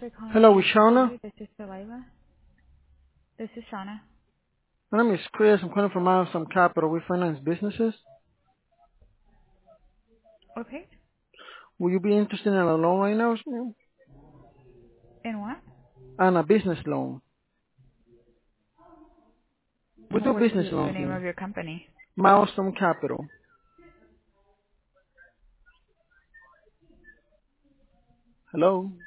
for calling Hello, with Shauna. Q. This is Delilah. This is Shauna. My name is Chris. I'm calling from Milestone Capital. We finance businesses. Okay. Will you be interested in a loan right now? Ma'am? And what? On a business loan. We do What's business the loans name here. of your company? Milestone Capital. Hello.